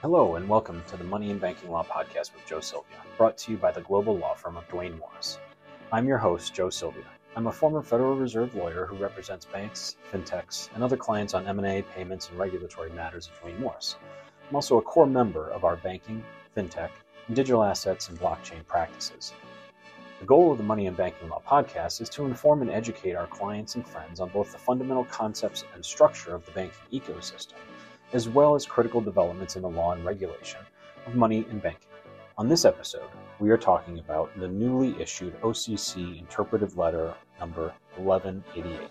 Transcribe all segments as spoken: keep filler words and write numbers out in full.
Hello and welcome to the Money and Banking Law Podcast with Joe Sylvia, brought to you by the global law firm of Duane Morris. I'm your host, Joe Sylvia. I'm a former Federal Reserve lawyer who represents banks, fintechs, and other clients on M and A, payments, and regulatory matters at Duane Morris. I'm also a core member of our banking, fintech, and digital assets and blockchain practices. The goal of the Money and Banking Law Podcast is to inform and educate our clients and friends on both the fundamental concepts and structure of the banking ecosystem, as well as critical developments in the law and regulation of money and banking. On this episode, we are talking about the newly issued O C C Interpretive Letter number eleven eighty-eight.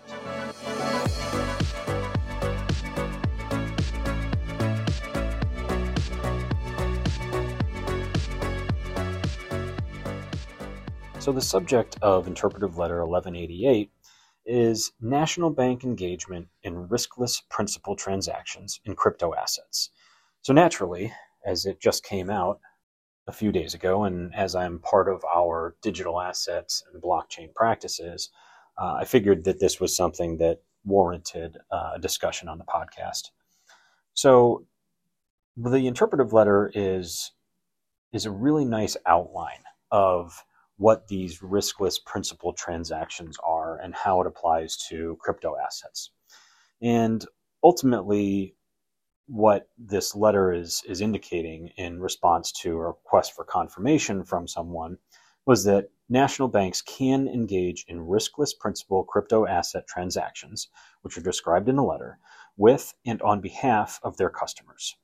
So the subject of Interpretive Letter eleven eighty-eight is national bank engagement in riskless principal transactions in crypto assets. So naturally, as it just came out a few days ago, and as I'm part of our digital assets and blockchain practices, uh, I figured that this was something that warranted uh, a discussion on the podcast. So the interpretive letter is, is a really nice outline of what these riskless principal transactions are and how it applies to crypto assets. And ultimately, what this letter is, is indicating in response to a request for confirmation from someone was that national banks can engage in riskless principal crypto asset transactions, which are described in the letter, with and on behalf of their customers.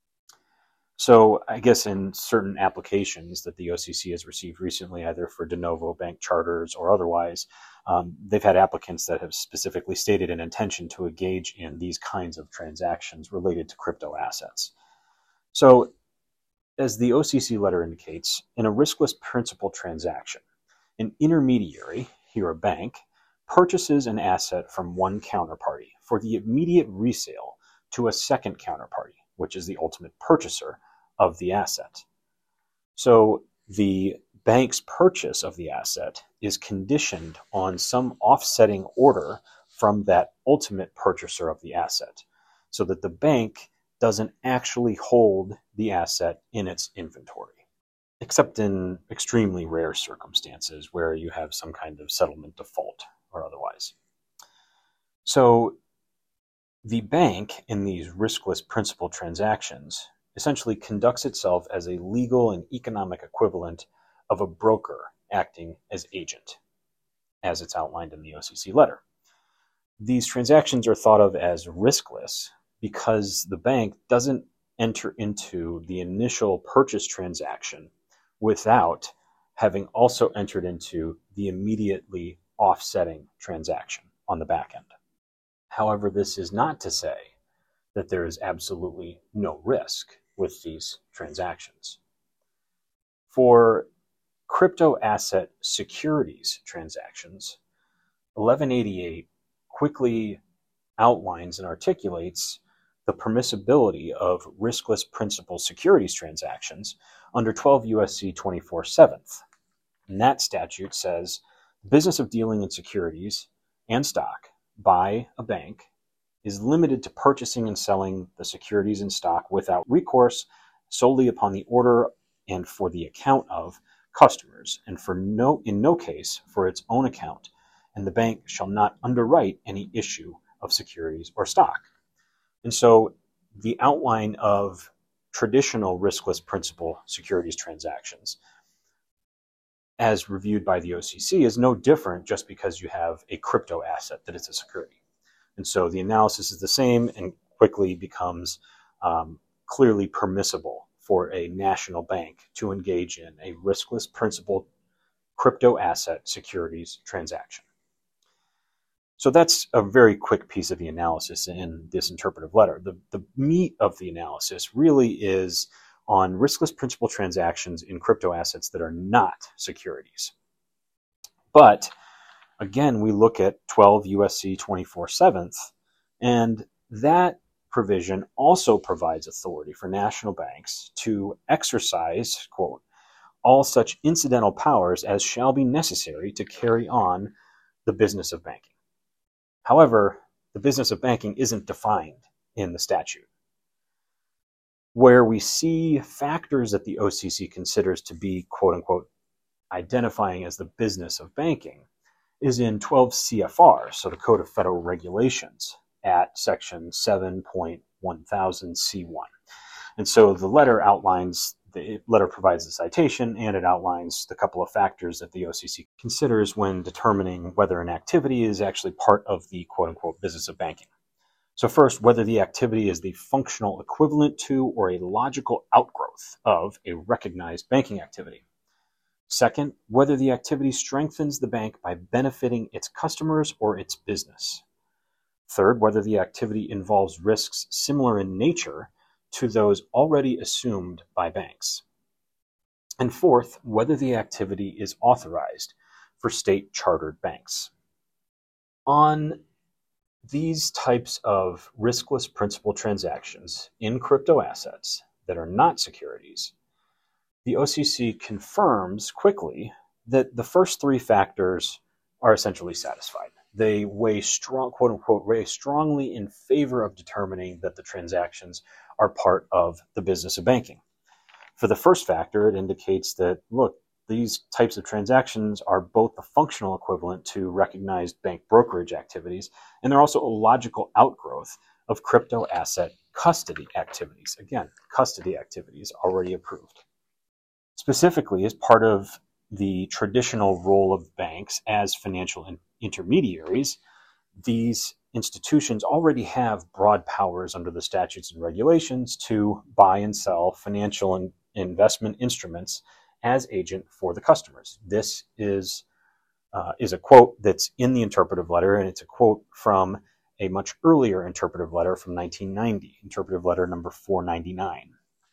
So I guess in certain applications that the O C C has received recently, either for de novo bank charters or otherwise, um, they've had applicants that have specifically stated an intention to engage in these kinds of transactions related to crypto assets. So as the O C C letter indicates, in a riskless principal transaction, an intermediary, here a bank, purchases an asset from one counterparty for the immediate resale to a second counterparty, which is the ultimate purchaser of the asset. So the bank's purchase of the asset is conditioned on some offsetting order from that ultimate purchaser of the asset, so that the bank doesn't actually hold the asset in its inventory, except in extremely rare circumstances where you have some kind of settlement default or otherwise. So the bank in these riskless principal transactions essentially conducts itself as a legal and economic equivalent of a broker acting as agent, as it's outlined in the O C C letter. These transactions are thought of as riskless because the bank doesn't enter into the initial purchase transaction without having also entered into the immediately offsetting transaction on the back end. However, this is not to say that there is absolutely no risk with these transactions. For crypto asset securities transactions, eleven eighty-eight quickly outlines and articulates the permissibility of riskless principal securities transactions under twelve U S C twenty-four seventh. And that statute says, the business of dealing in securities and stock by a bank is limited to purchasing and selling the securities and stock without recourse, solely upon the order and for the account of customers, and for no in no case for its own account, and the bank shall not underwrite any issue of securities or stock. And so the outline of traditional riskless principal securities transactions, as reviewed by the O C C, is no different just because you have a crypto asset that is a security. And so the analysis is the same and quickly becomes um, clearly permissible for a national bank to engage in a riskless principal crypto asset securities transaction. So that's a very quick piece of the analysis in this interpretive letter. The, the meat of the analysis really is on riskless principal transactions in crypto assets that are not securities. But again, we look at twelve U S C twenty-four seventh, and that provision also provides authority for national banks to exercise, quote, all such incidental powers as shall be necessary to carry on the business of banking. However, the business of banking isn't defined in the statute. Where we see factors that the O C C considers to be, quote unquote, identifying as the business of banking is in twelve C F R, so the Code of Federal Regulations, at section seven point one thousand C one. And so the letter outlines, the letter provides the citation, and it outlines the couple of factors that the O C C considers when determining whether an activity is actually part of the quote unquote business of banking. So first, whether the activity is the functional equivalent to or a logical outgrowth of a recognized banking activity. Second, whether the activity strengthens the bank by benefiting its customers or its business. Third, whether the activity involves risks similar in nature to those already assumed by banks. And fourth, whether the activity is authorized for state-chartered banks. On these types of riskless principal transactions in crypto assets that are not securities, the O C C confirms quickly that the first three factors are essentially satisfied. They weigh strong, quote unquote, weigh strongly in favor of determining that the transactions are part of the business of banking. For the first factor, it indicates that, look, these types of transactions are both the functional equivalent to recognized bank brokerage activities, and they're also a logical outgrowth of crypto asset custody activities. Again, custody activities already approved. Specifically, as part of the traditional role of banks as financial in- intermediaries, these institutions already have broad powers under the statutes and regulations to buy and sell financial and investment instruments as agent for the customers. This is uh, is a quote that's in the interpretive letter, and it's a quote from a much earlier interpretive letter from nineteen ninety, interpretive letter number four ninety-nine.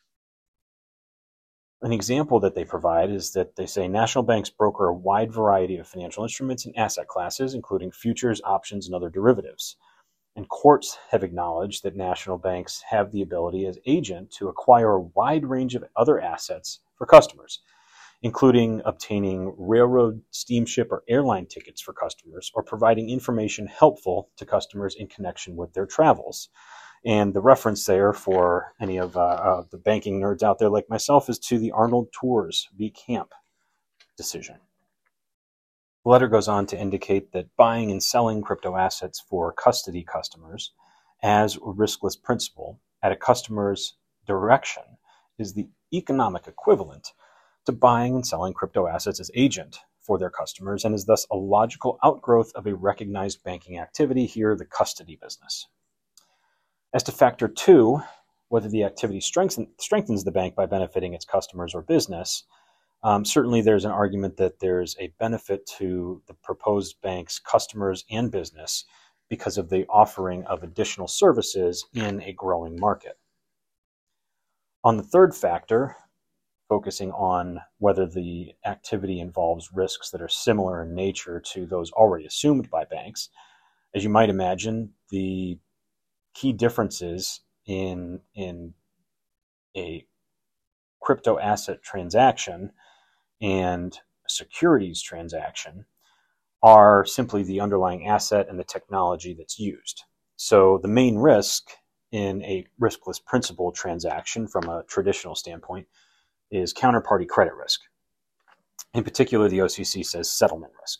An example that they provide is that they say national banks broker a wide variety of financial instruments and asset classes, including futures, options, and other derivatives. And courts have acknowledged that national banks have the ability as agent to acquire a wide range of other assets for customers, including obtaining railroad, steamship, or airline tickets for customers, or providing information helpful to customers in connection with their travels. And the reference there for any of uh, uh, the banking nerds out there like myself is to the Arnold Tours v. Camp decision. The letter goes on to indicate that buying and selling crypto assets for custody customers as a riskless principal at a customer's direction is the economic equivalent to buying and selling crypto assets as agent for their customers, and is thus a logical outgrowth of a recognized banking activity, here the custody business. As to factor two, whether the activity strengthen, strengthens the bank by benefiting its customers or business, um, certainly there's an argument that there's a benefit to the proposed bank's customers and business because of the offering of additional services in a growing market. On the third factor, focusing on whether the activity involves risks that are similar in nature to those already assumed by banks, as you might imagine, the key differences in, in a crypto asset transaction and a securities transaction are simply the underlying asset and the technology that's used. So the main risk in a riskless principal transaction from a traditional standpoint is counterparty credit risk. In particular, the O C C says settlement risk.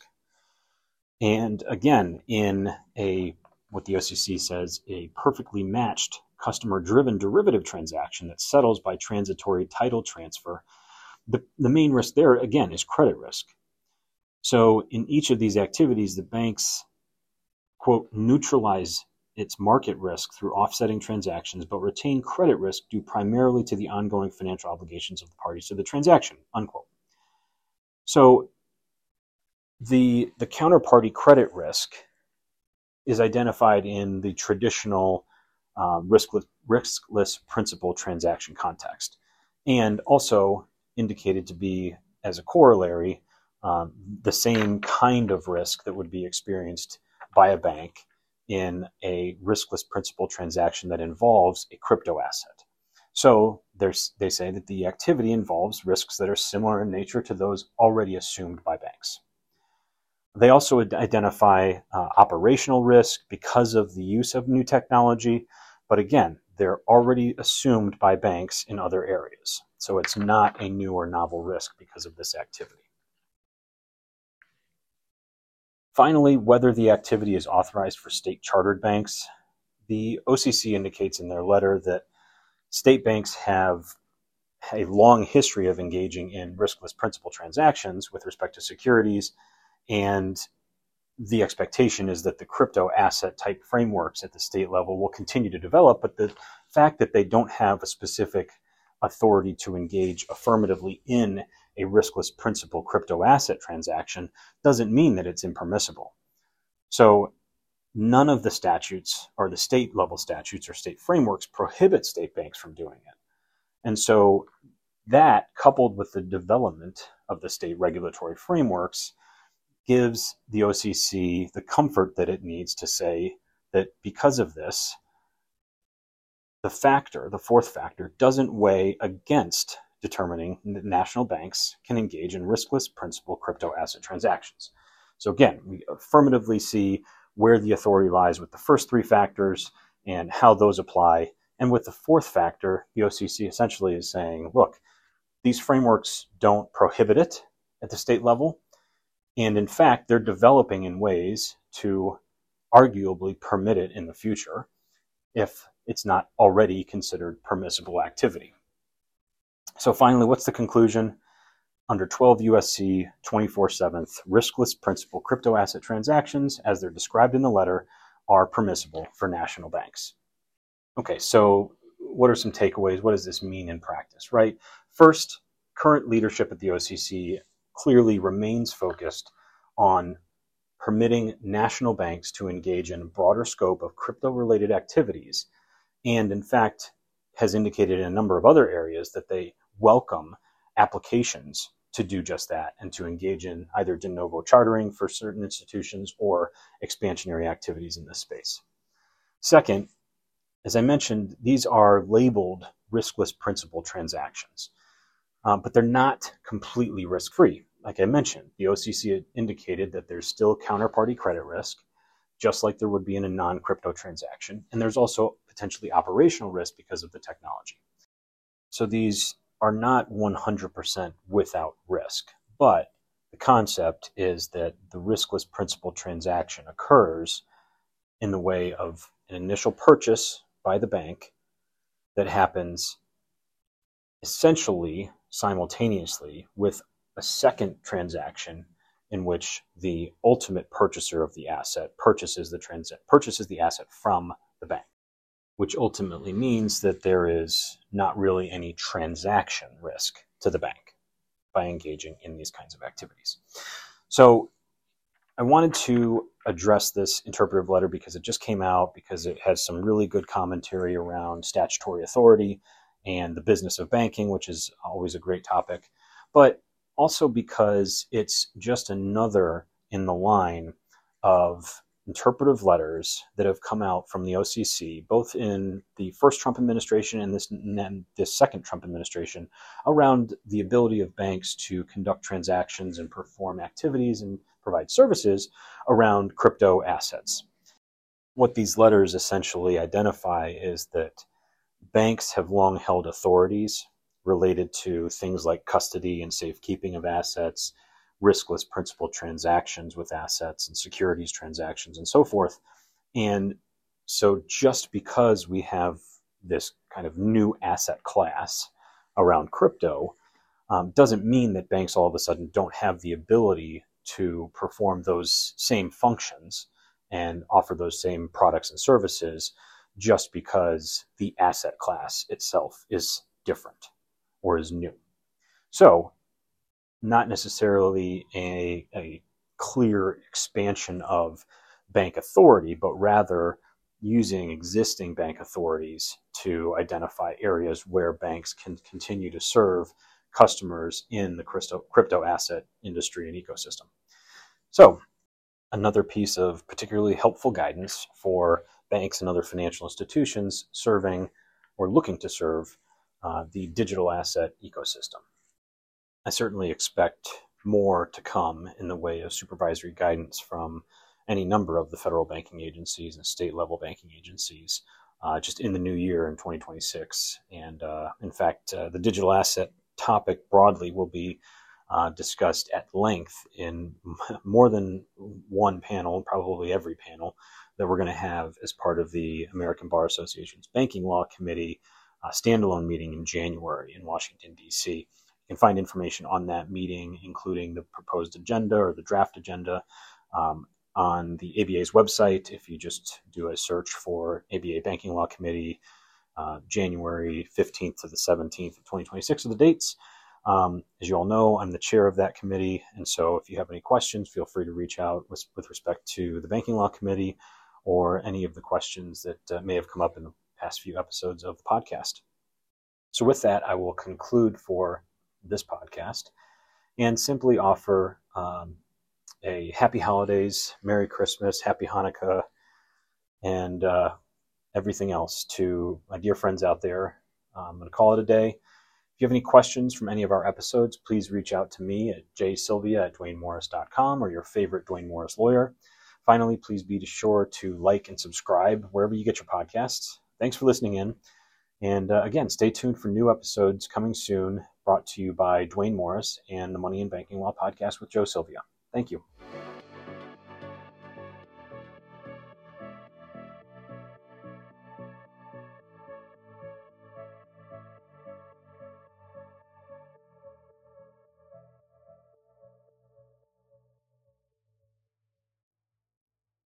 And again, in a what the O C C says, a perfectly matched customer-driven derivative transaction that settles by transitory title transfer, the, the main risk there, again, is credit risk. So in each of these activities, the banks, quote, neutralize its market risk through offsetting transactions, but retain credit risk due primarily to the ongoing financial obligations of the parties to the transaction, unquote. So the, the counterparty credit risk is identified in the traditional uh, riskless, riskless principal transaction context, and also indicated to be, as a corollary, um, the same kind of risk that would be experienced by a bank in a riskless principal transaction that involves a crypto asset. So there's, they say that the activity involves risks that are similar in nature to those already assumed by banks. They also identify uh, operational risk because of the use of new technology. But again, they're already assumed by banks in other areas. So it's not a new or novel risk because of this activity. Finally, whether the activity is authorized for state chartered banks. The O C C indicates in their letter that state banks have a long history of engaging in riskless principal transactions with respect to securities, and the expectation is that the crypto asset type frameworks at the state level will continue to develop, but the fact that they don't have a specific authority to engage affirmatively in a riskless principal crypto asset transaction doesn't mean that it's impermissible. So none of the statutes or the state level statutes or state frameworks prohibit state banks from doing it. And so that, coupled with the development of the state regulatory frameworks, gives the O C C the comfort that it needs to say that because of this, the factor, the fourth factor, doesn't weigh against determining that national banks can engage in riskless principal crypto asset transactions. So again, we affirmatively see where the authority lies with the first three factors and how those apply. And with the fourth factor, the O C C essentially is saying, look, these frameworks don't prohibit it at the state level. And in fact, they're developing in ways to arguably permit it in the future if it's not already considered permissible activity. So finally, what's the conclusion? Under twelve U S C twenty-four seventh, riskless principal crypto asset transactions, as they're described in the letter, are permissible for national banks. Okay, so what are some takeaways? What does this mean in practice, right? First, current leadership at the O C C clearly remains focused on permitting national banks to engage in a broader scope of crypto-related activities, and in fact has indicated in a number of other areas that they welcome applications to do just that and to engage in either de novo chartering for certain institutions or expansionary activities in this space. Second, as I mentioned, these are labeled riskless principal transactions, um, but they're not completely risk-free. Like I mentioned, the O C C had indicated that there's still counterparty credit risk, just like there would be in a non-crypto transaction, and there's also potentially operational risk because of the technology. So these are not one hundred percent without risk, but the concept is that the riskless principal transaction occurs in the way of an initial purchase by the bank that happens essentially simultaneously with a second transaction in which the ultimate purchaser of the asset purchases the transa- purchases the asset from the bank, which ultimately means that there is not really any transaction risk to the bank by engaging in these kinds of activities. So I wanted to address this interpretive letter because it just came out, because it has some really good commentary around statutory authority and the business of banking, which is always a great topic, but also because it's just another in the line of interpretive letters that have come out from the O C C, both in the first Trump administration and this, and this second Trump administration, around the ability of banks to conduct transactions and perform activities and provide services around crypto assets. What these letters essentially identify is that banks have long held authorities related to things like custody and safekeeping of assets, riskless principal transactions with assets and securities transactions and so forth. And so just because we have this kind of new asset class around crypto um, doesn't mean that banks all of a sudden don't have the ability to perform those same functions and offer those same products and services just because the asset class itself is different or is new. So not necessarily a, a clear expansion of bank authority, but rather using existing bank authorities to identify areas where banks can continue to serve customers in the crypto, crypto asset industry and ecosystem. So another piece of particularly helpful guidance for banks and other financial institutions serving or looking to serve uh, the digital asset ecosystem. I certainly expect more to come in the way of supervisory guidance from any number of the federal banking agencies and state level banking agencies uh, just in the new year in twenty twenty-six. And uh, in fact, uh, the digital asset topic broadly will be uh, discussed at length in more than one panel, probably every panel that we're going to have as part of the American Bar Association's Banking Law Committee uh, standalone meeting in January in Washington, D C. You can find information on that meeting, including the proposed agenda or the draft agenda, um, on the A B A's website. If you just do a search for A B A Banking Law Committee, uh, January fifteenth to the seventeenth of twenty twenty-six are the dates. Um, as you all know, I'm the chair of that committee, and so if you have any questions, feel free to reach out with, with respect to the Banking Law Committee or any of the questions that uh, may have come up in the past few episodes of the podcast. So with that, I will conclude for this podcast and simply offer um, a happy holidays, Merry Christmas, Happy Hanukkah, and uh, everything else to my dear friends out there. I'm going to call it a day. If you have any questions from any of our episodes, please reach out to me at j sylvia at dwayne morris dot com or your favorite Dwayne Morris lawyer. Finally, please be sure to like and subscribe wherever you get your podcasts. Thanks for listening in. And uh, again, stay tuned for new episodes coming soon, brought to you by Dwayne Morris and the Money and Banking Law Podcast with Joe Sylvia. Thank you.